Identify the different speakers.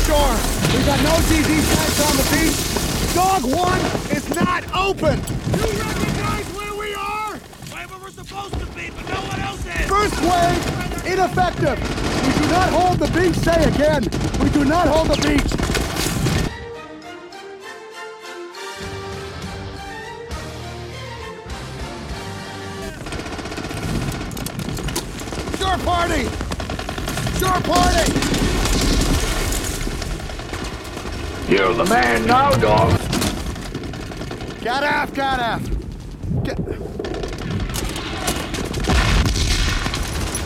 Speaker 1: shore. We've got no ZZ sites on the beach. Dog 1 is not open.
Speaker 2: You recognize where we are? Right where we're supposed to be, but no one else is.
Speaker 1: First wave, ineffective. We do not hold the beach. Say again. We do not hold the beach. Shore party! Shore party!
Speaker 3: You're the man now, dog.
Speaker 1: Got aft.